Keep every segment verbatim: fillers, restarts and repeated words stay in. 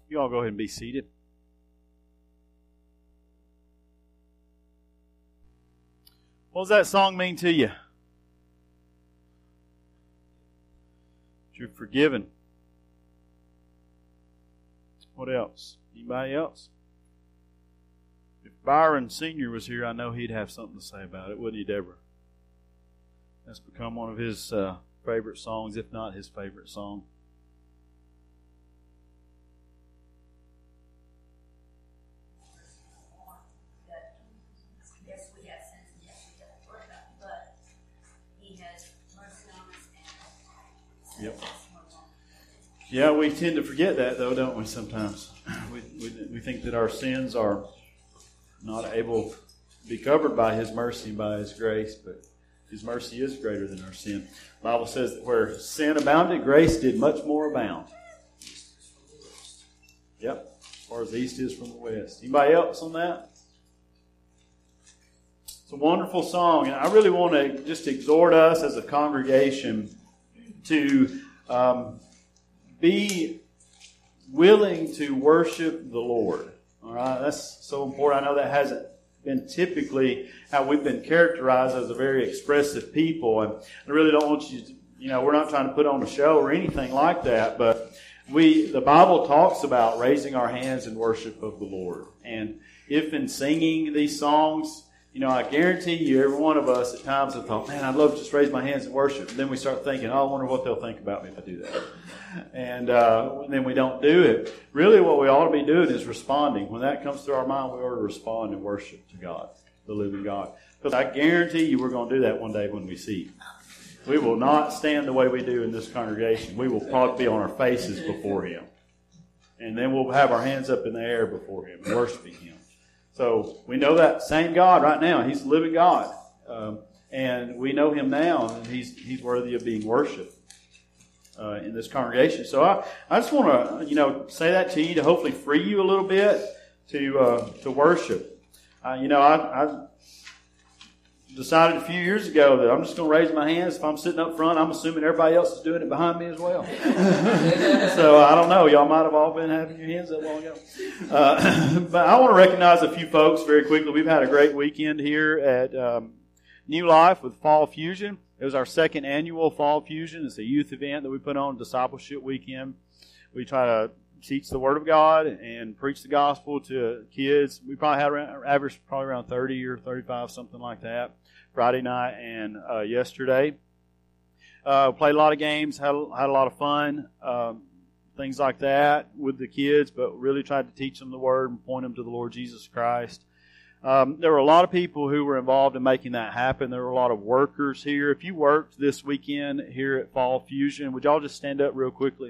You all go ahead and be seated. What does that song mean to you? You're forgiven. What else? Anybody else? If Byron Senior was here, I know he'd have something to say about it, wouldn't he, Deborah? That's become one of his uh, favorite songs, if not his favorite song. Yep. Yeah, we tend to forget that, though, don't we, sometimes? We, we, we think that our sins are not able to be covered by His mercy and by His grace, but His mercy is greater than our sin. The Bible says that where sin abounded, grace did much more abound. Yep, as far as the east is from the west. Anybody else on that? It's a wonderful song, and I really want to just exhort us as a congregation to um, be willing to worship the Lord. All right, that's so important. I know that hasn't been typically how we've been characterized as a very expressive people, and I really don't want you to, you know, we're not trying to put on a show or anything like that, but we, the Bible talks about raising our hands in worship of the Lord. And if in singing these songs, you know, I guarantee you, every one of us at times have thought, man, I'd love to just raise my hands and worship. And then we start thinking, oh, I wonder what they'll think about me if I do that. And uh, then we don't do it. Really, what we ought to be doing is responding. When that comes through our mind, we ought to respond and worship to God, the living God. Because I guarantee you we're going to do that one day when we see Him. We will not stand the way we do in this congregation. We will probably be on our faces before Him. And then we'll have our hands up in the air before Him, worshiping Him. So we know that same God right now. He's the living God. Um, and we know Him now, and He's He's worthy of being worshipped uh, in this congregation. So I, I just want to, you know, say that to you to hopefully free you a little bit to uh, to worship. Uh, you know, I, I decided a few years ago that I'm just going to raise my hands. If I'm sitting up front, I'm assuming everybody else is doing it behind me as well. So I don't know. Y'all might have all been having your hands up long ago. Uh, but I want to recognize a few folks very quickly. We've had a great weekend here at um, New Life with Fall Fusion. It was our second annual Fall Fusion. It's a youth event that we put on, discipleship weekend. We try to teach the Word of God and preach the gospel to kids. We probably had around, average probably around thirty or thirty-five, something like that, Friday night and uh, yesterday. Uh, played a lot of games, had a, had a lot of fun, um, things like that with the kids, but really tried to teach them the Word and point them to the Lord Jesus Christ. Um, there were a lot of people who were involved in making that happen. There were a lot of workers here. If you worked this weekend here at Fall Fusion, would y'all just stand up real quickly?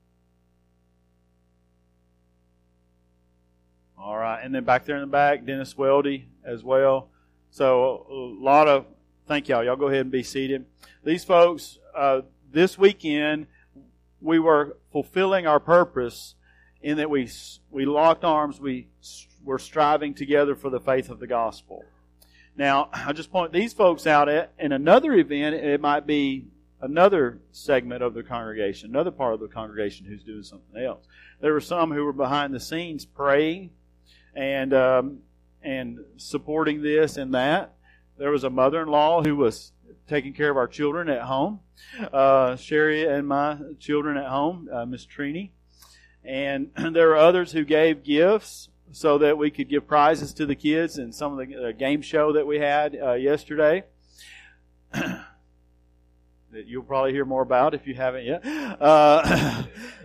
All right, and then back there in the back, Dennis Weldy as well. So a lot of, thank y'all. Y'all go ahead and be seated. These folks, uh, this weekend, we were fulfilling our purpose in that we we locked arms. We were striving together for the faith of the gospel. Now, I just point these folks out at in another event. It might be another segment of the congregation, another part of the congregation who's doing something else. There were some who were behind the scenes praying and um, and supporting this and that. There was a mother-in-law who was taking care of our children at home, uh, Sherry and my children at home, uh, Miss Trini. And there were others who gave gifts so that we could give prizes to the kids in some of the uh, game show that we had uh, yesterday. That you'll probably hear more about if you haven't yet. Uh,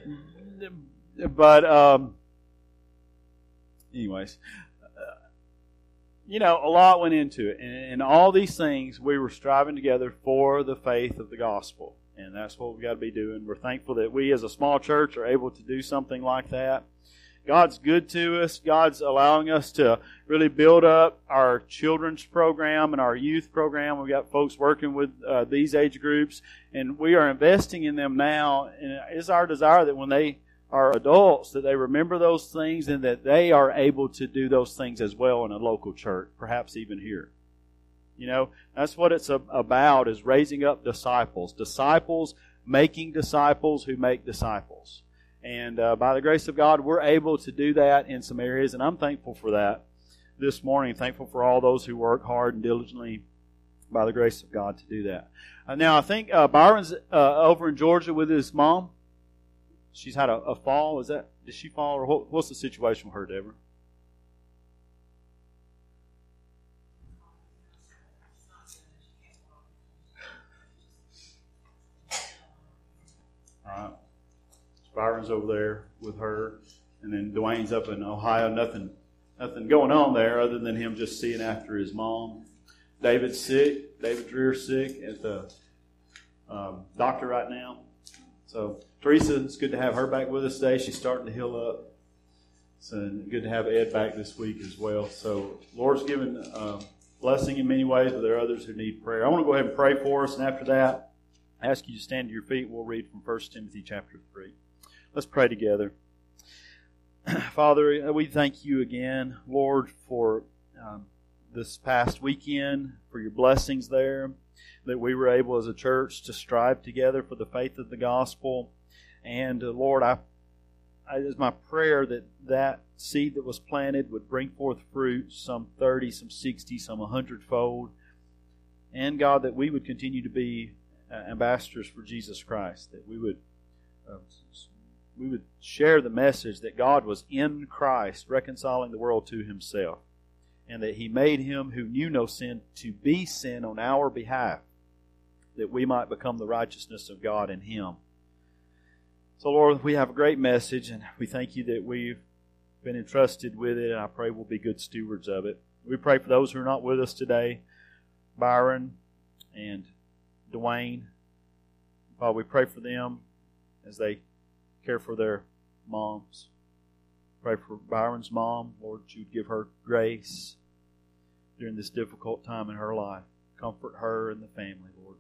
but, um, anyways, uh, you know, a lot went into it. And, and all these things, we were striving together for the faith of the gospel. And that's what we've got to be doing. We're thankful that we as a small church are able to do something like that. God's good to us. God's allowing us to really build up our children's program and our youth program. We've got folks working with uh, these age groups, and we are investing in them now. And it's our desire that when they are adults, that they remember those things and that they are able to do those things as well in a local church, perhaps even here. You know, that's what it's about, is raising up disciples. Disciples making disciples who make disciples. And uh, by the grace of God, we're able to do that in some areas, and I'm thankful for that this morning. Thankful for all those who work hard and diligently by the grace of God to do that. Uh, now, I think uh, Byron's uh, over in Georgia with his mom. She's had a, a fall. Is that, did she fall, or what, what's the situation with her, Deborah? All right. Byron's over there with her, and then Dwayne's up in Ohio. Nothing, nothing going on there other than him just seeing after his mom. David's sick. David Dreer's sick at the um, doctor right now. So Teresa, it's good to have her back with us today. She's starting to heal up. So good to have Ed back this week as well. So Lord's given uh, blessing in many ways, but there are others who need prayer. I want to go ahead and pray for us, and after that, I ask you to stand to your feet. We'll read from First Timothy chapter three. Let's pray together. Father, we thank you again, Lord, for um, this past weekend, for your blessings there, that we were able as a church to strive together for the faith of the gospel. And uh, Lord, I, I, it is my prayer that that seed that was planted would bring forth fruit, some thirty, some sixty, some a hundredfold. And God, that we would continue to be uh, ambassadors for Jesus Christ, that we would uh, we would share the message that God was in Christ, reconciling the world to Himself, and that He made Him who knew no sin to be sin on our behalf, that we might become the righteousness of God in Him. So, Lord, we have a great message, and we thank you that we've been entrusted with it, and I pray we'll be good stewards of it. We pray for those who are not with us today, Byron and Dwayne. Father, we pray for them as they care for their moms. Pray for Byron's mom. Lord, that you'd give her grace during this difficult time in her life. Comfort her and the family, Lord.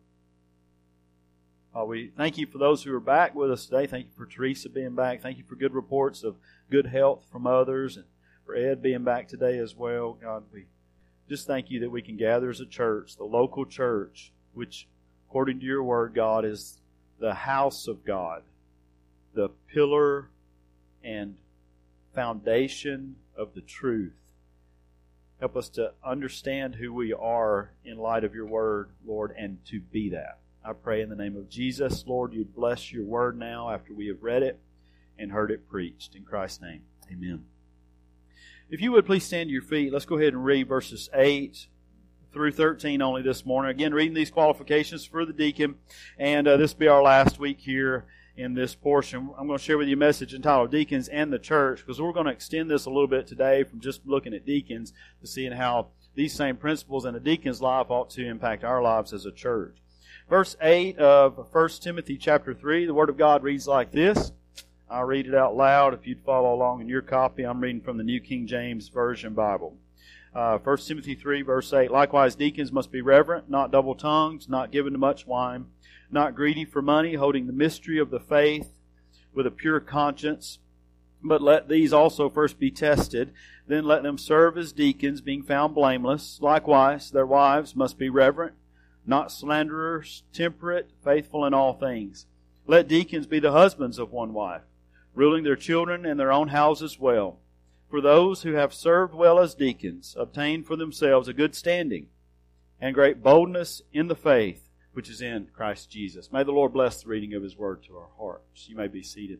Uh, we thank you for those who are back with us today. Thank you for Teresa being back. Thank you for good reports of good health from others, and for Ed being back today as well. God, we just thank you that we can gather as a church, the local church, which, according to your word, God, is the house of God, the pillar and foundation of the truth. Help us to understand who we are in light of your word, Lord, and to be that. I pray in the name of Jesus, Lord, you'd bless your word now after we have read it and heard it preached. In Christ's name, amen. If you would please stand to your feet, let's go ahead and read verses eight through thirteen only this morning. Again, reading these qualifications for the deacon, and uh, this will be our last week here in this portion. I'm going to share with you a message entitled Deacons and the Church, because we're going to extend this a little bit today from just looking at deacons to seeing how these same principles in a deacon's life ought to impact our lives as a church. Verse eight of First Timothy chapter three, the Word of God reads like this. I'll read it out loud. If you'd follow along in your copy, I'm reading from the New King James Version Bible. Uh, First Timothy three, verse eight, likewise deacons must be reverent, not double-tongued, not given to much wine, not greedy for money, holding the mystery of the faith with a pure conscience. But let these also first be tested, then let them serve as deacons, being found blameless. Likewise, their wives must be reverent, not slanderers, temperate, faithful in all things. Let deacons be the husbands of one wife, ruling their children and their own houses well. For those who have served well as deacons obtain for themselves a good standing and great boldness in the faith which is in Christ Jesus. May the Lord bless the reading of His Word to our hearts. You may be seated.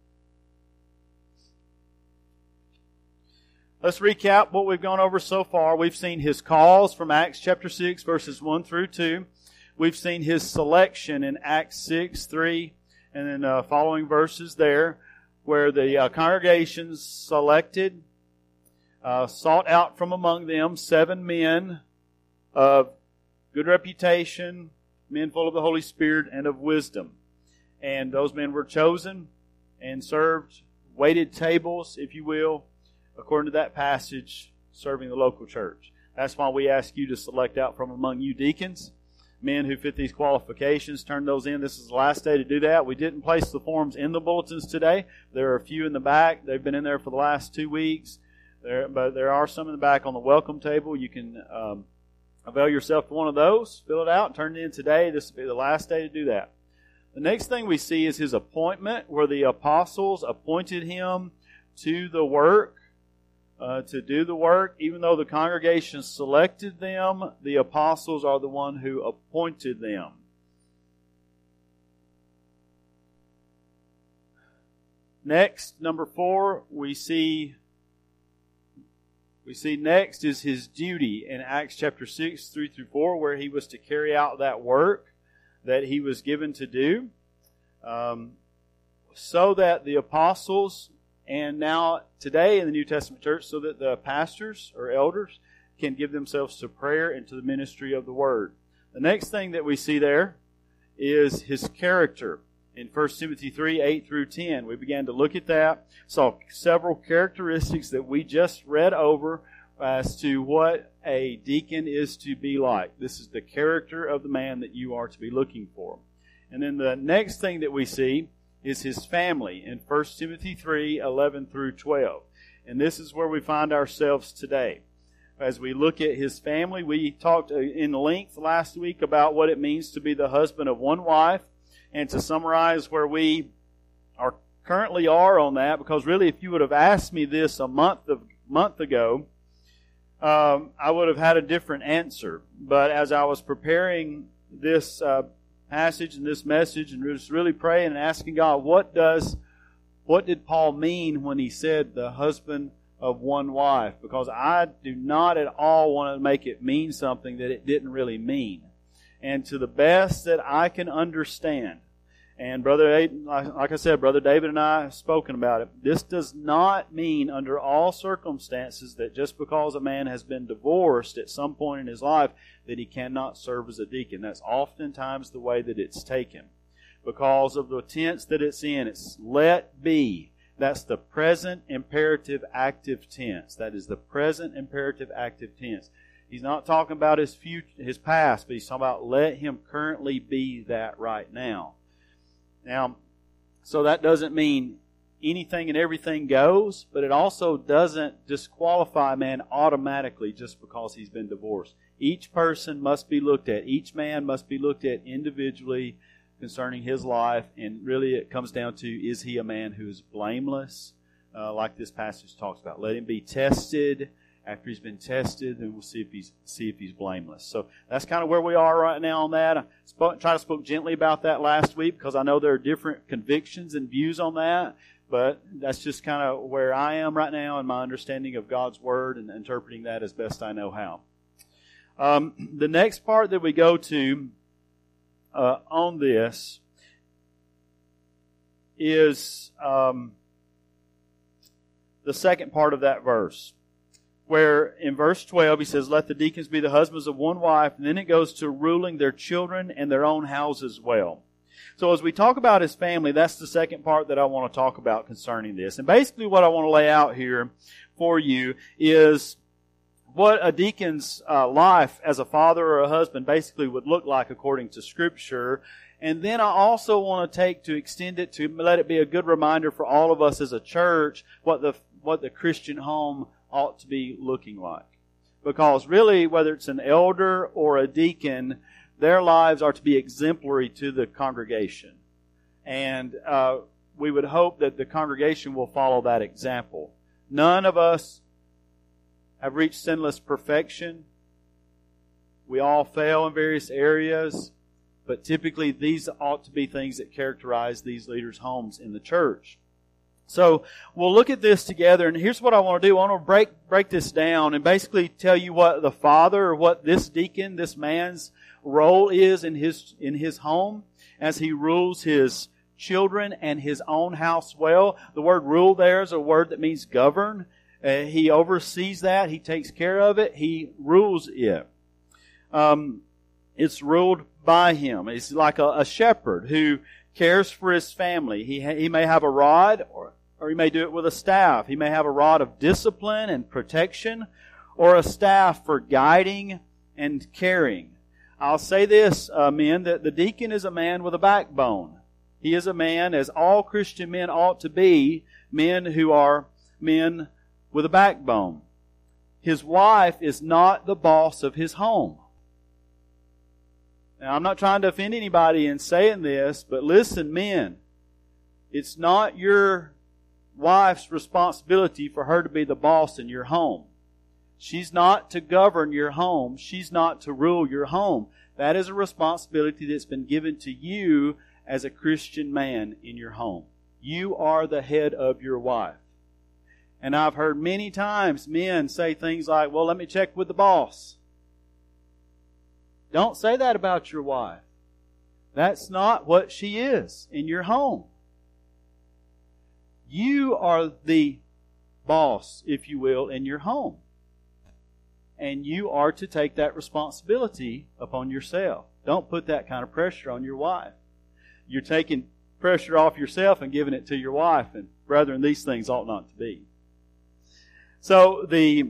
Let's recap what we've gone over so far. We've seen His calls from Acts chapter six, verses one through two. We've seen His selection in Acts six, three, and then uh, following verses there, where the uh, congregations selected, uh, sought out from among them seven men of good reputation, men full of the Holy Spirit and of wisdom. And those men were chosen and served, waited tables, if you will, according to that passage, serving the local church. That's why we ask you to select out from among you deacons, men who fit these qualifications, turn those in. This is the last day to do that. We didn't place the forms in the bulletins today. There are a few in the back. They've been in there for the last two weeks. There, but there are some in the back on the welcome table. You can um, avail yourself to one of those, fill it out, turn it in today. This will be the last day to do that. The next thing we see is his appointment, where the apostles appointed him to the work, uh, to do the work. Even though the congregation selected them, the apostles are the one who appointed them. Next, number four, we see we see next is his duty in Acts chapter six, three through four, where he was to carry out that work that he was given to do, um, so that the apostles, and now today in the New Testament church, so that the pastors or elders can give themselves to prayer and to the ministry of the Word. The next thing that we see there is his character. In First Timothy three, eight through ten, we began to look at that, saw several characteristics that we just read over as to what a deacon is to be like. This is the character of the man that you are to be looking for. And then the next thing that we see is his family in First Timothy three, eleven through twelve. And this is where we find ourselves today. As we look at his family, we talked in length last week about what it means to be the husband of one wife. And to summarize where we are currently are on that, because really if you would have asked me this a month of, month ago, um, I would have had a different answer. But as I was preparing this uh, passage and this message and just really praying and asking God, what does, what did Paul mean when he said the husband of one wife? Because I do not at all want to make it mean something that it didn't really mean. And to the best that I can understand, and Brother Aiden, like I said, Brother David and I have spoken about it, this does not mean under all circumstances that just because a man has been divorced at some point in his life that he cannot serve as a deacon. That's oftentimes the way that it's taken. Because of the tense that it's in, it's let be. That's the present imperative active tense. That is the present imperative active tense. He's not talking about his future, his past, but he's talking about let him currently be that right now. Now, so that doesn't mean anything and everything goes, but it also doesn't disqualify a man automatically just because he's been divorced. Each person must be looked at. Each man must be looked at individually concerning his life, and really it comes down to, is he a man who is blameless, uh, like this passage talks about. Let him be tested. After he's been tested, then we'll see if he's see if he's blameless. So that's kind of where we are right now on that. I spoke, tried to spoke gently about that last week because I know there are different convictions and views on that. But that's just kind of where I am right now in my understanding of God's Word and interpreting that as best I know how. Um, the next part that we go to uh, on this is um, the second part of that verse, where in verse twelve he says, let the deacons be the husbands of one wife, and then it goes to ruling their children and their own houses well. So as we talk about his family, that's the second part that I want to talk about concerning this. And basically what I want to lay out here for you is what a deacon's uh, life as a father or a husband basically would look like according to Scripture. And then I also want to take to extend it to let it be a good reminder for all of us as a church what the what the Christian home ought to be looking like. Because really, whether it's an elder or a deacon, their lives are to be exemplary to the congregation. And uh, we would hope that the congregation will follow that example. None of us have reached sinless perfection. We all fail in various areas. But typically, these ought to be things that characterize these leaders' homes in the church. So we'll look at this together, and here's what I want to do. I want to break break this down and basically tell you what the father, or what this deacon, this man's role is in his in his home as he rules his children and his own house well. The word rule there is a word that means govern. Uh, he oversees that. He takes care of it. He rules it. Um, it's ruled by him. It's like a, a shepherd who cares for his family. He ha- he may have a rod, or, or he may do it with a staff. He may have a rod of discipline and protection, or a staff for guiding and caring. I'll say this, uh, men, that the deacon is a man with a backbone. He is a man, as all Christian men ought to be, men who are men with a backbone. His wife is not the boss of his home. Now, I'm not trying to offend anybody in saying this, but listen, men, it's not your wife's responsibility for her to be the boss in your home. She's not to govern your home. She's not to rule your home. That is a responsibility that's been given to you as a Christian man in your home. You are the head of your wife. And I've heard many times men say things like, well, let me check with the boss. Don't say that about your wife. That's not what she is in your home. You are the boss, if you will, in your home. And you are to take that responsibility upon yourself. Don't put that kind of pressure on your wife. You're taking pressure off yourself and giving it to your wife. And brethren, these things ought not to be. So the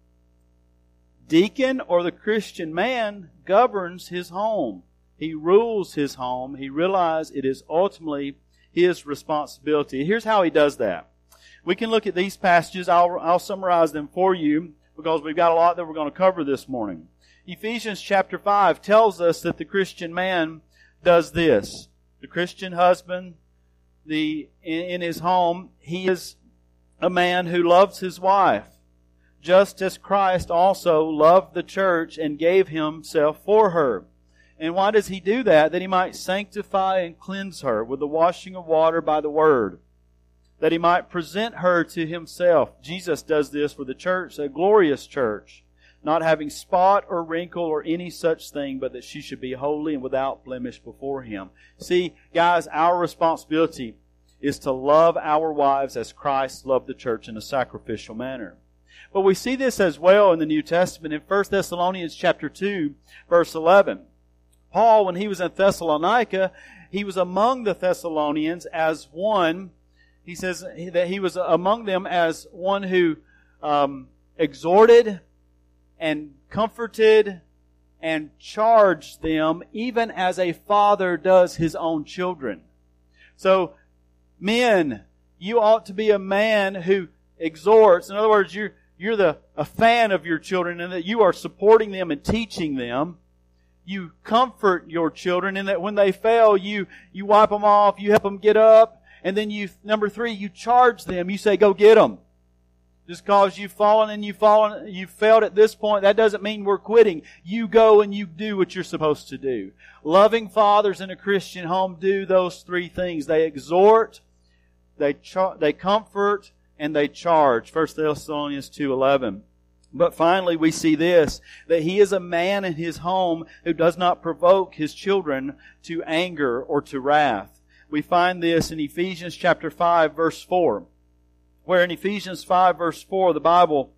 deacon or the Christian man governs his home. He rules his home. He realizes it is ultimately his responsibility. Here's how he does that. We can look at these passages. I'll, I'll summarize them for you because we've got a lot that we're going to cover this morning. Ephesians chapter five tells us that the Christian man does this. The Christian husband, the in, in his home, he is a man who loves his wife, just as Christ also loved the church and gave himself for her. And why does he do that? That he might sanctify and cleanse her with the washing of water by the word, that he might present her to himself. Jesus does this for the church, a glorious church, not having spot or wrinkle or any such thing, but that she should be holy and without blemish before him. See, guys, our responsibility is to love our wives as Christ loved the church in a sacrificial manner. But we see this as well in the New Testament in First Thessalonians chapter two, verse eleven. Paul, when he was in Thessalonica, he was among the Thessalonians as one. He says that he was among them as one who um, exhorted and comforted and charged them, even as a father does his own children. So, men, you ought to be a man who exhorts. In other words, you're, you're the, a fan of your children and that you are supporting them and teaching them. You comfort your children in that when they fail, you, you wipe them off, you help them get up. And then you, number three, you charge them. You say, go get them. Just because you've fallen and you've fallen, you've failed at this point, that doesn't mean we're quitting. You go and you do what you're supposed to do. Loving fathers in a Christian home do those three things. They exhort, they char- they comfort, and they charge. First Thessalonians two eleven. But finally we see this, that he is a man in his home who does not provoke his children to anger or to wrath. We find this in Ephesians chapter five, verse four. Where in Ephesians five, verse four, the Bible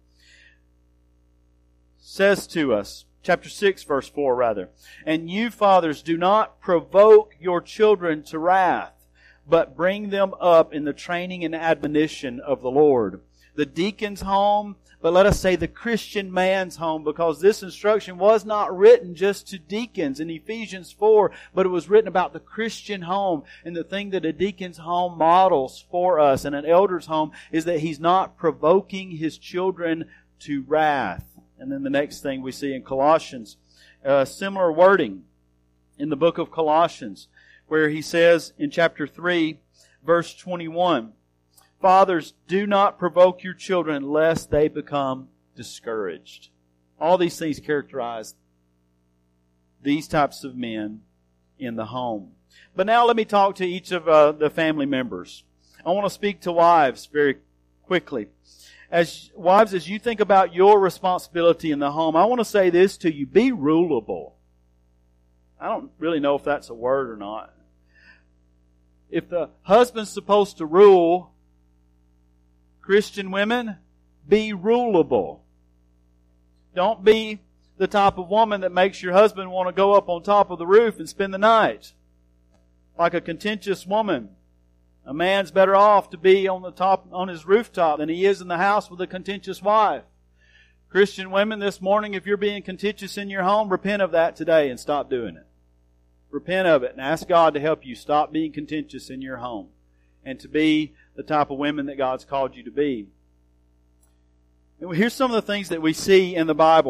says to us, chapter six, verse four rather, and you fathers do not provoke your children to wrath, but bring them up in the training and admonition of the Lord. The deacon's home, but let us say the Christian man's home, because this instruction was not written just to deacons in Ephesians four, but it was written about the Christian home. And the thing that a deacon's home models for us and an elder's home is that he's not provoking his children to wrath. And then the next thing we see in Colossians, uh, similar wording in the book of Colossians, where he says in chapter three, verse twenty-one, fathers, do not provoke your children lest they become discouraged. All these things characterize these types of men in the home. But now let me talk to each of uh, the family members. I want to speak to wives very quickly. As wives, as you think about your responsibility in the home, I want to say this to you. Be rulable. I don't really know if that's a word or not. If the husband's supposed to rule, Christian women, be rulable. Don't be the type of woman that makes your husband want to go up on top of the roof and spend the night. Like a contentious woman. A man's better off to be on the top, on his rooftop than he is in the house with a contentious wife. Christian women, this morning, if you're being contentious in your home, repent of that today and stop doing it. Repent of it and ask God to help you stop being contentious in your home and to be the type of women that God's called you to be. And here's some of the things that we see in the Bible.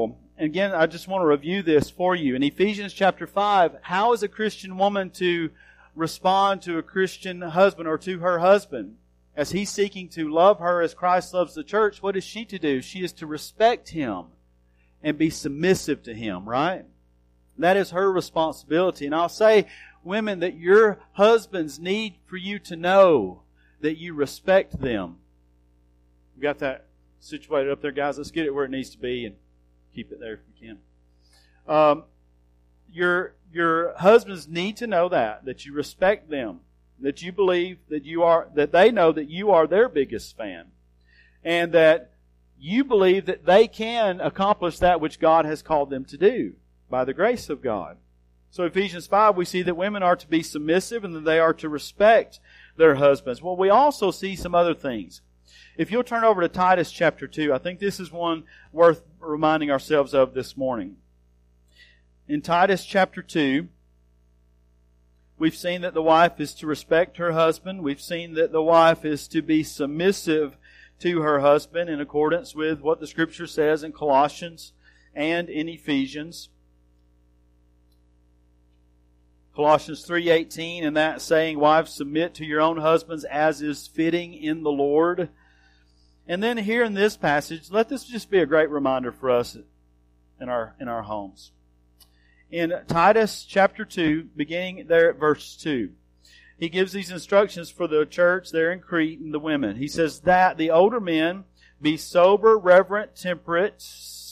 again, I just want to review this for you. In Ephesians chapter five, how is a Christian woman to respond to a Christian husband or to her husband? As he's seeking to love her as Christ loves the church, what is she to do? She is to respect him and be submissive to him, right? That is her responsibility. And I'll say, women, that your husbands need for you to know that you respect them. We got that situated up there, guys. Let's get it where it needs to be and keep it there if we can. Um, your your husbands need to know that that you respect them, that you believe that you are that they know that you are their biggest fan, and that you believe that they can accomplish that which God has called them to do by the grace of God. So Ephesians five, we see that women are to be submissive and that they are to respect their husbands. Well, we also see some other things. If you'll turn over to Titus chapter two, I think this is one worth reminding ourselves of this morning. In Titus chapter two, we've seen that the wife is to respect her husband. We've seen that the wife is to be submissive to her husband in accordance with what the Scripture says in Colossians and in Ephesians. Colossians three eighteen, and that saying, wives, submit to your own husbands as is fitting in the Lord. And then here in this passage, let this just be a great reminder for us in our in our homes. In Titus chapter two, beginning there at verse two, he gives these instructions for the church there in Crete and the women. He says that the older men be sober, reverent, temperate,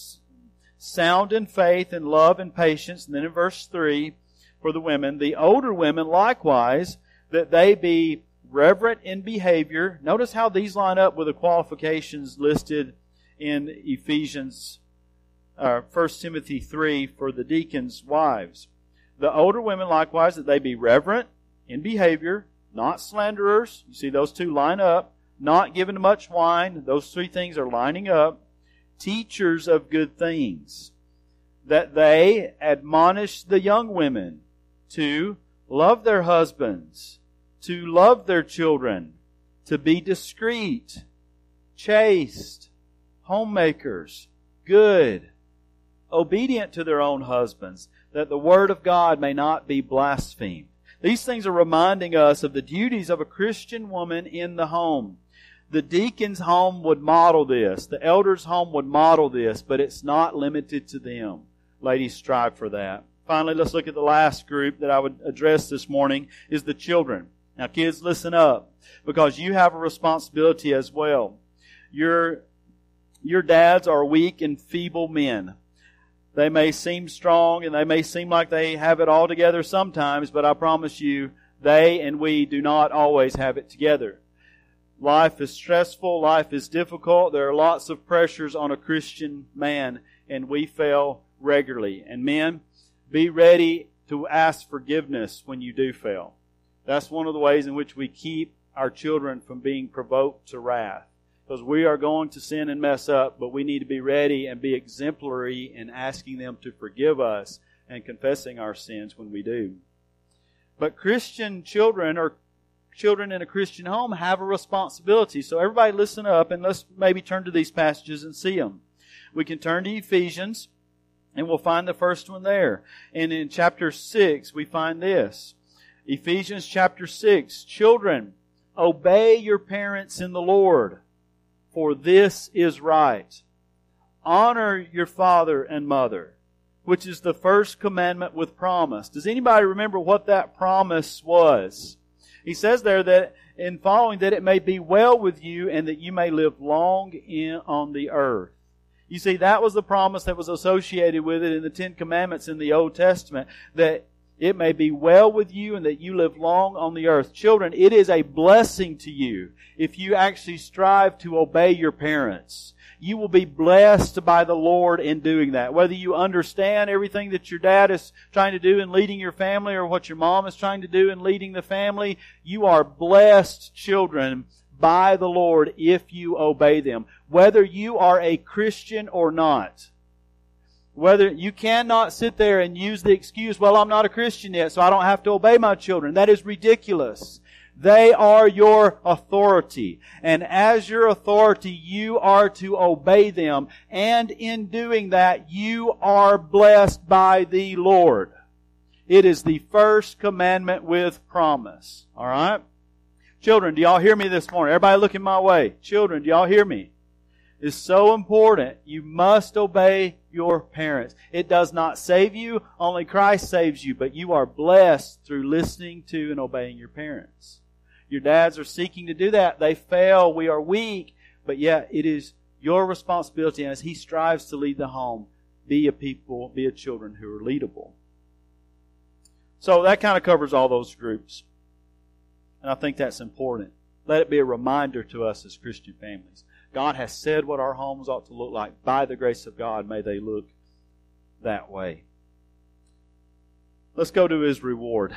sound in faith and love and patience. And then in verse three, for the women, the older women likewise, that they be reverent in behavior. Notice how these line up with the qualifications listed in Ephesians, uh, First Timothy three for the deacons' wives. The older women likewise, that they be reverent in behavior, not slanderers. You see those two line up. Not given to much wine. Those three things are lining up. Teachers of good things. That they admonish the young women to love their husbands, to love their children, to be discreet, chaste, homemakers, good, obedient to their own husbands, that the word of God may not be blasphemed. These things are reminding us of the duties of a Christian woman in the home. The deacon's home would model this. The elder's home would model this, but it's not limited to them. Ladies, strive for that. Finally, let's look at the last group that I would address this morning, is the children. Now, kids, listen up, because you have a responsibility as well. Your, your dads are weak and feeble men. They may seem strong and they may seem like they have it all together sometimes, but I promise you, they and we do not always have it together. Life is stressful. Life is difficult. There are lots of pressures on a Christian man, and we fail regularly. And men, be ready to ask forgiveness when you do fail. That's one of the ways in which we keep our children from being provoked to wrath. Because we are going to sin and mess up, but we need to be ready and be exemplary in asking them to forgive us and confessing our sins when we do. But Christian children, or children in a Christian home, have a responsibility. So everybody listen up and let's maybe turn to these passages and see them. We can turn to Ephesians and we'll find the first one there. And in chapter six, we find this. Ephesians chapter six, children, obey your parents in the Lord, for this is right. Honor your father and mother, which is the first commandment with promise. Does anybody remember what that promise was? He says there that in following that it may be well with you and that you may live long in on the earth. You see, that was the promise that was associated with it in the Ten Commandments in the Old Testament, that it may be well with you and that you live long on the earth. Children, it is a blessing to you if you actually strive to obey your parents. You will be blessed by the Lord in doing that. Whether you understand everything that your dad is trying to do in leading your family or what your mom is trying to do in leading the family, you are blessed children by the Lord if you obey them. Whether you are a Christian or not. Whether you cannot sit there and use the excuse, well, I'm not a Christian yet, so I don't have to obey my children. That is ridiculous. They are your authority. And as your authority, you are to obey them. And in doing that, you are blessed by the Lord. It is the first commandment with promise. All right? Children, do y'all hear me this morning? Everybody looking my way. Children, do y'all hear me? It's so important. You must obey your parents. It does not save you. Only Christ saves you. But you are blessed through listening to and obeying your parents. Your dads are seeking to do that. They fail. We are weak. But yet it is your responsibility. And as He strives to lead the home, be a people, be a children who are leadable. So that kind of covers all those groups. And I think that's important. Let it be a reminder to us as Christian families. God has said what our homes ought to look like. By the grace of God, may they look that way. Let's go to His reward.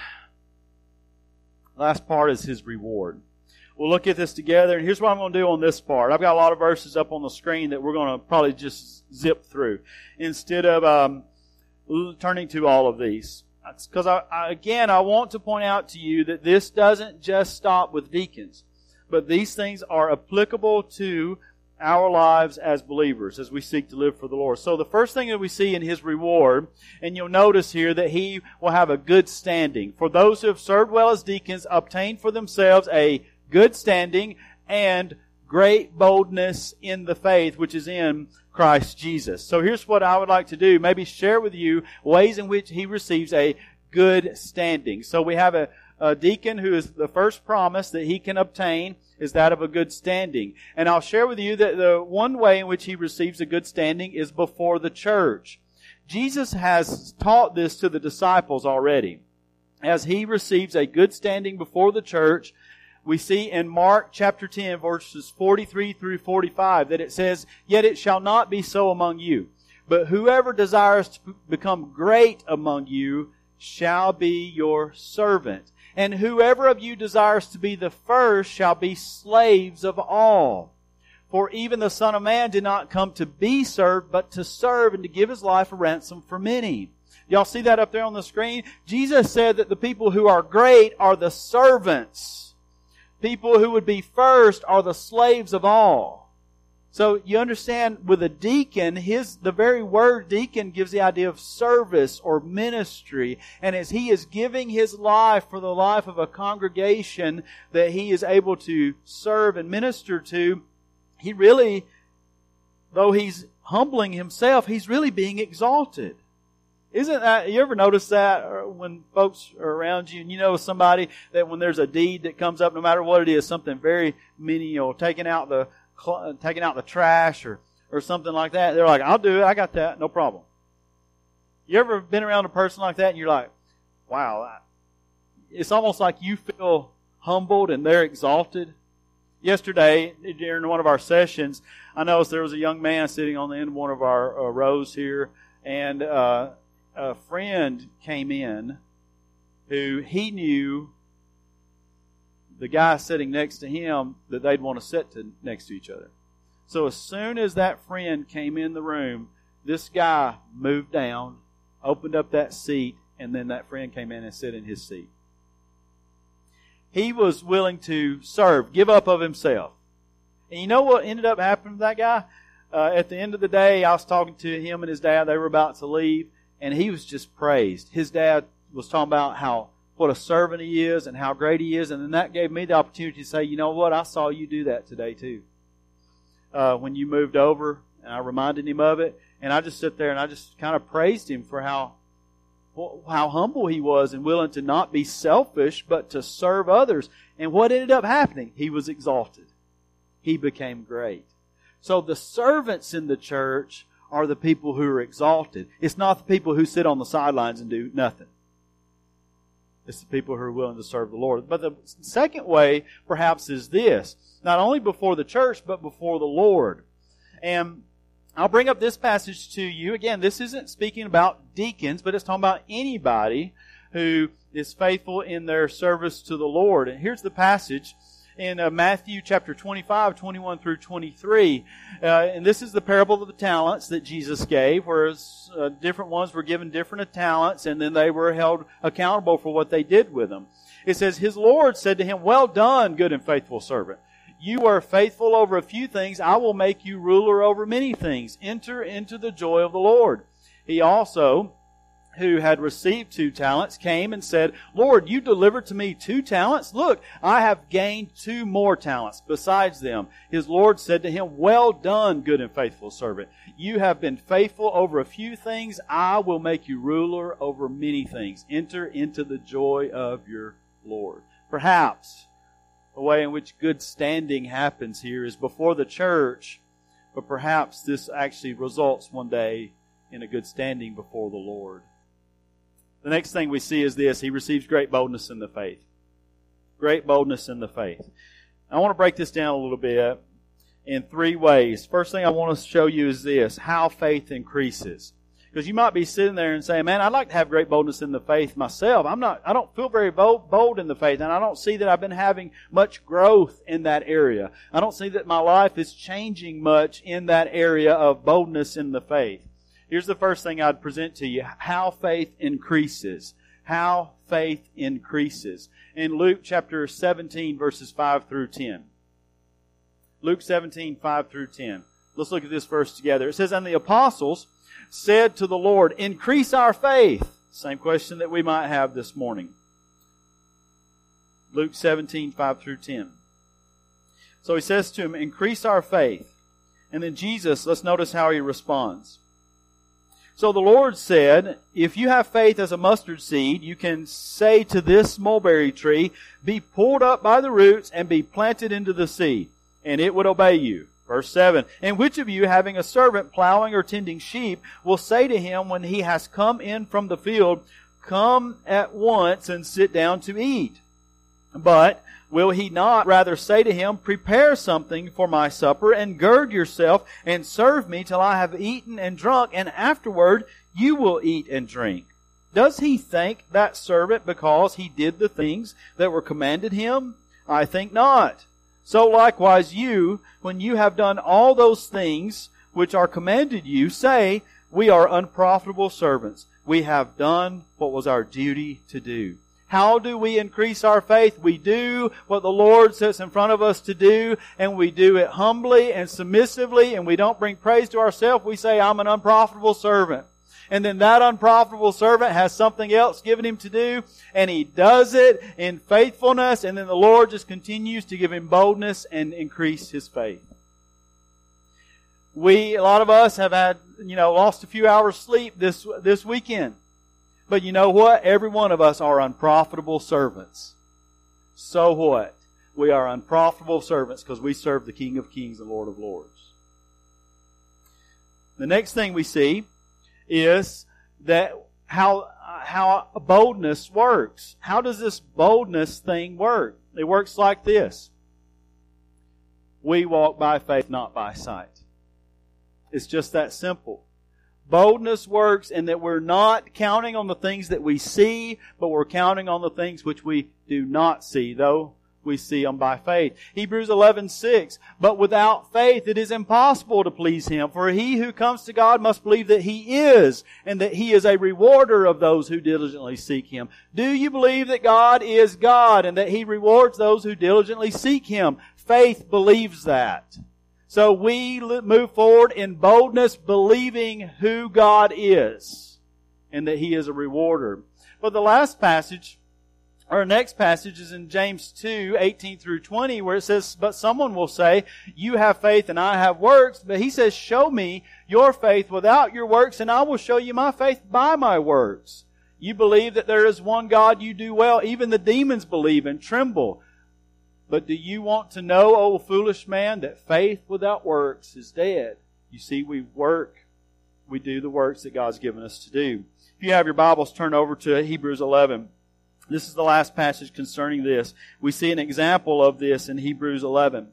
Last part is His reward. We'll look at this together, and here's what I'm going to do on this part. I've got a lot of verses up on the screen that we're going to probably just zip through instead of um, turning to all of these. Because, I, I, again, I want to point out to you that this doesn't just stop with deacons. But these things are applicable to our lives as believers as we seek to live for the Lord. So the first thing that we see in His reward, and you'll notice here that He will have a good standing. For those who have served well as deacons, obtain for themselves a good standing and great boldness in the faith which is in Christ Jesus. So here's what I would like to do. Maybe share with you ways in which he receives a good standing. So we have a, a deacon who is the first promise that he can obtain is that of a good standing. And I'll share with you that the one way in which he receives a good standing is before the church. Jesus has taught this to the disciples already. As he receives a good standing before the church, we see in Mark chapter ten, verses forty-three through forty-five, that it says, "Yet it shall not be so among you. But whoever desires to become great among you shall be your servant. And whoever of you desires to be the first shall be slaves of all. For even the Son of Man did not come to be served, but to serve and to give His life a ransom for many." Y'all see that up there on the screen? Jesus said that the people who are great are the servants. People who would be first are the slaves of all. So you understand, with a deacon, his the very word deacon gives the idea of service or ministry. And as he is giving his life for the life of a congregation that he is able to serve and minister to, he really, though he's humbling himself, he's really being exalted. Isn't that, you ever notice that when folks are around you and you know somebody that when there's a deed that comes up, no matter what it is, something very menial, taking out the taking out the trash or, or something like that, they're like, "I'll do it, I got that, no problem." You ever been around a person like that and you're like, wow, it's almost like you feel humbled and they're exalted? Yesterday, during one of our sessions, I noticed there was a young man sitting on the end of one of our uh, rows here, and uh, a friend came in who he knew the guy sitting next to him that they'd want to sit to, next to each other. So as soon as that friend came in the room, this guy moved down, opened up that seat, and then that friend came in and sat in his seat. He was willing to serve, give up of himself. And you know what ended up happening to that guy? Uh, at the end of the day, I was talking to him and his dad. They were about to leave, and he was just praised. His dad was talking about how what a servant he is and how great he is, and then that gave me the opportunity to say, you know what, I saw you do that today too. Uh, when you moved over, and I reminded him of it, and I just sit there and I just kind of praised him for how how humble he was and willing to not be selfish, but to serve others. And what ended up happening? He was exalted. He became great. So the servants in the church are the people who are exalted. It's not the people who sit on the sidelines and do nothing. It's the people who are willing to serve the Lord. But the second way, perhaps, is this. Not only before the church, but before the Lord. And I'll bring up this passage to you. Again, this isn't speaking about deacons, but it's talking about anybody who is faithful in their service to the Lord. And here's the passage in uh, Matthew chapter twenty-five, twenty-one through twenty-three. Uh, and this is the parable of the talents that Jesus gave, whereas uh, different ones were given different talents, and then they were held accountable for what they did with them. It says, His Lord said to him, well done, good and faithful servant. You are faithful over a few things. I will make you ruler over many things. Enter into the joy of the Lord. He also, who had received two talents, came and said, Lord, you delivered to me two talents? Look, I have gained two more talents besides them. His Lord said to him, well done, good and faithful servant. You have been faithful over a few things. I will make you ruler over many things. Enter into the joy of your Lord. Perhaps the way in which good standing happens here is before the church, but perhaps this actually results one day in a good standing before the Lord. The next thing we see is this. He receives great boldness in the faith. Great boldness in the faith. I want to break this down a little bit in three ways. First thing I want to show you is this, how faith increases. Because you might be sitting there and saying, man, I'd like to have great boldness in the faith myself. I'm not, I don't feel very bold, bold in the faith, and I don't see that I've been having much growth in that area. I don't see that my life is changing much in that area of boldness in the faith. Here's the first thing I'd present to you, how faith increases. How faith increases. In Luke chapter seventeen, verses five through ten. Luke seventeen, five through ten. Let's look at this verse together. It says, and the apostles said to the Lord, increase our faith. Same question that we might have this morning. Luke seventeen, five through ten. So he says to him, increase our faith. And then Jesus, let's notice how he responds. So the Lord said, if you have faith as a mustard seed, you can say to this mulberry tree, be pulled up by the roots and be planted into the sea, and it would obey you. Verse seven, and which of you, having a servant plowing or tending sheep, will say to him when he has come in from the field, come at once and sit down to eat? But will he not rather say to him, prepare something for my supper, and gird yourself, and serve me till I have eaten and drunk, and afterward you will eat and drink? Does he thank that servant because he did the things that were commanded him? I think not. So likewise you, when you have done all those things which are commanded you, say, we are unprofitable servants. We have done what was our duty to do. How do we increase our faith? We do what the Lord sets in front of us to do, and we do it humbly and submissively, and we don't bring praise to ourselves. We say, I'm an unprofitable servant. And then that unprofitable servant has something else given him to do, and he does it in faithfulness, and then the Lord just continues to give him boldness and increase his faith. We, a lot of us have had, you know, lost a few hours sleep this, this weekend. But you know what? Every one of us are unprofitable servants. So what? We are unprofitable servants because we serve the King of Kings and Lord of Lords. The next thing we see is that how, how boldness works. How does this boldness thing work? It works like this. We walk by faith, not by sight. It's just that simple. Boldness works in that we're not counting on the things that we see, but we're counting on the things which we do not see, though we see them by faith. Hebrews eleven six, but without faith it is impossible to please Him, for he who comes to God must believe that He is, and that He is a rewarder of those who diligently seek Him. Do you believe that God is God, and that He rewards those who diligently seek Him? Faith believes that. So we move forward in boldness, believing who God is and that He is a rewarder. But the last passage, our next passage, is in James two, eighteen through twenty, where it says, but someone will say, you have faith and I have works. But he says, show me your faith without your works, and I will show you my faith by my works. You believe that there is one God, you do well. Even the demons believe and tremble. But do you want to know, O foolish man, that faith without works is dead? You see, we work, we do the works that God's given us to do. If you have your Bibles, turn over to Hebrews eleven. This is the last passage concerning this. We see an example of this in Hebrews eleven.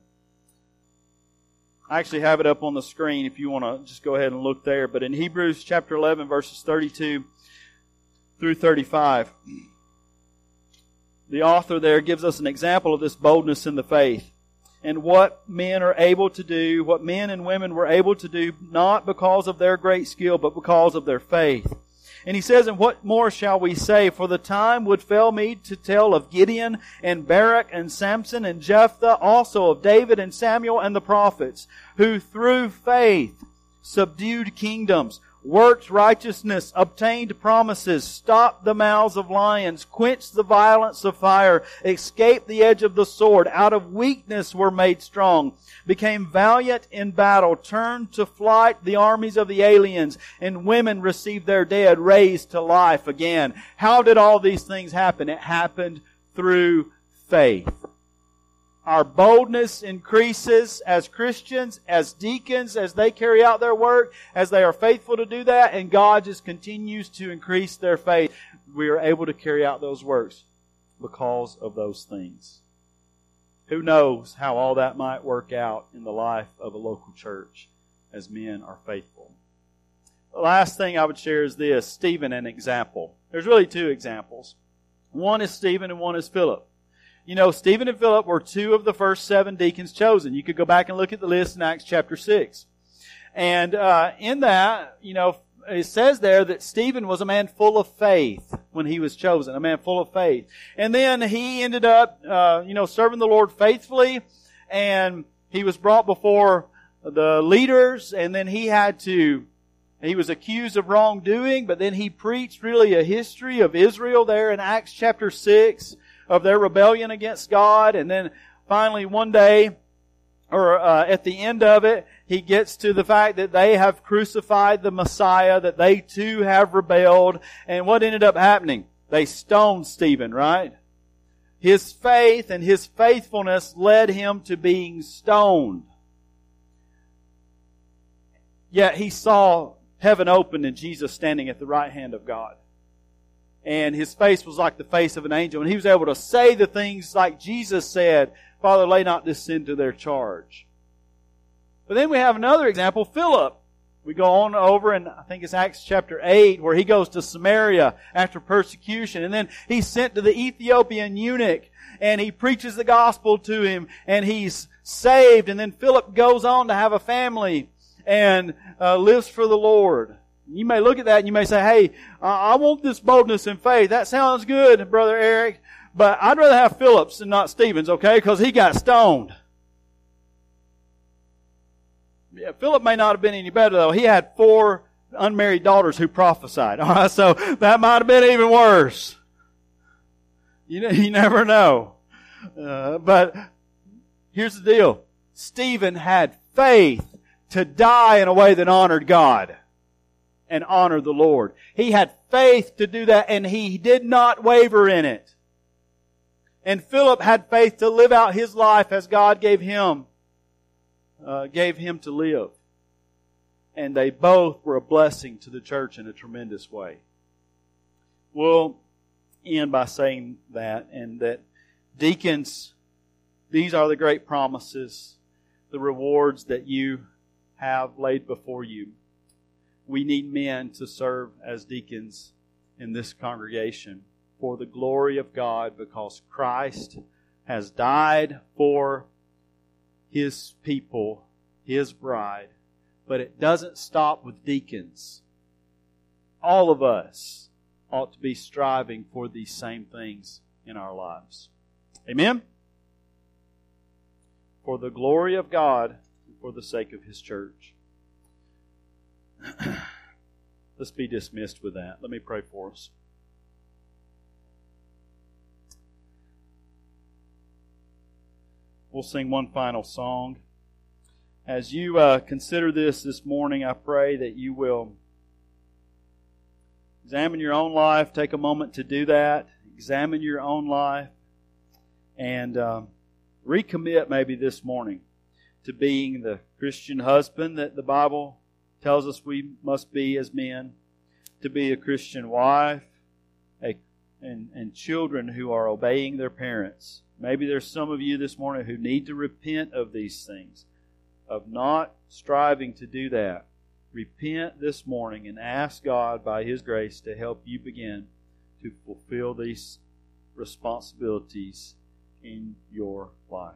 I actually have it up on the screen if you want to just go ahead and look there. But in Hebrews chapter eleven, verses thirty-two through thirty-five, the author there gives us an example of this boldness in the faith and what men are able to do, what men and women were able to do, not because of their great skill, but because of their faith. And he says, and what more shall we say? For the time would fail me to tell of Gideon and Barak and Samson and Jephthah, also of David and Samuel and the prophets, who through faith subdued kingdoms, worked righteousness, obtained promises, stopped the mouths of lions, quenched the violence of fire, escaped the edge of the sword, out of weakness were made strong, became valiant in battle, turned to flight the armies of the aliens, and women received their dead raised to life again. How did all these things happen? It happened through faith. Our boldness increases as Christians, as deacons, as they carry out their work, as they are faithful to do that, and God just continues to increase their faith. We are able to carry out those works because of those things. Who knows how all that might work out in the life of a local church as men are faithful. The last thing I would share is this, Stephen, an example. There's really two examples. One is Stephen and one is Philip. You know, Stephen and Philip were two of the first seven deacons chosen. You could go back and look at the list in Acts chapter six. And uh, in that, you know, it says there that Stephen was a man full of faith when he was chosen, a man full of faith. And then he ended up, uh, you know, serving the Lord faithfully, and he was brought before the leaders, and then he had to, he was accused of wrongdoing, but then he preached really a history of Israel there in Acts chapter six, of their rebellion against God. And then finally one day, or uh, at the end of it, he gets to the fact that they have crucified the Messiah, that they too have rebelled. And what ended up happening? They stoned Stephen, right? His faith and his faithfulness led him to being stoned. Yet he saw heaven open and Jesus standing at the right hand of God. And his face was like the face of an angel. And he was able to say the things like Jesus said, Father, lay not this sin to their charge. But then we have another example, Philip. We go on over, and I think it's Acts chapter eight, where he goes to Samaria after persecution. And then he's sent to the Ethiopian eunuch, and he preaches the gospel to him, and he's saved. And then Philip goes on to have a family and uh, lives for the Lord. You may look at that and you may say, hey, uh, I want this boldness and faith. That sounds good, Brother Eric, but I'd rather have Philip's and not Stephen's, okay? Because he got stoned. Yeah, Philip may not have been any better, though. He had four unmarried daughters who prophesied. All right, so that might have been even worse. You, you never know. Uh, but here's the deal. Stephen had faith to die in a way that honored God and honored the Lord. He had faith to do that, and he did not waver in it. And Philip had faith to live out his life as God gave him, uh, gave him to live. And they both were a blessing to the church in a tremendous way. We'll end by saying that, and that deacons, these are the great promises, the rewards that you have laid before you. We need men to serve as deacons in this congregation for the glory of God, because Christ has died for His people, His bride. But it doesn't stop with deacons. All of us ought to be striving for these same things in our lives. Amen? For the glory of God and for the sake of His church. Let's be dismissed with that. Let me pray for us. We'll sing one final song. As you uh, consider this this morning, I pray that you will examine your own life. Take a moment to do that. Examine your own life. And um, recommit maybe this morning to being the Christian husband that the Bible tells us we must be as men, to be a Christian wife, a, and, and children who are obeying their parents. Maybe there's some of you this morning who need to repent of these things, of not striving to do that. Repent this morning and ask God by His grace to help you begin to fulfill these responsibilities in your life.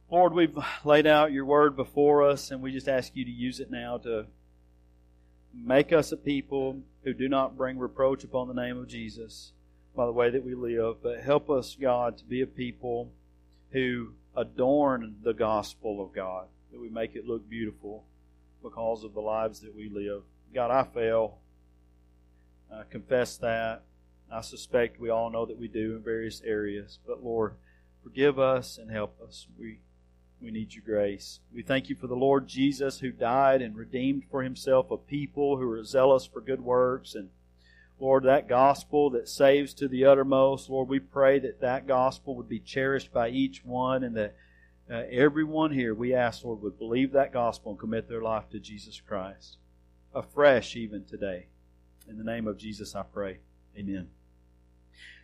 Lord, we've laid out your word before us, and we just ask you to use it now to make us a people who do not bring reproach upon the name of Jesus by the way that we live, but help us, God, to be a people who adorn the gospel of God, that we make it look beautiful because of the lives that we live. God, I fail. I confess that. I suspect we all know that we do in various areas. But Lord, forgive us and help us. We we need your grace. We thank you for the Lord Jesus who died and redeemed for himself a people who are zealous for good works. And Lord, that gospel that saves to the uttermost, Lord, we pray that that gospel would be cherished by each one, and that uh, everyone here, we ask, Lord, would believe that gospel and commit their life to Jesus Christ, afresh even today. In the name of Jesus I pray. Amen.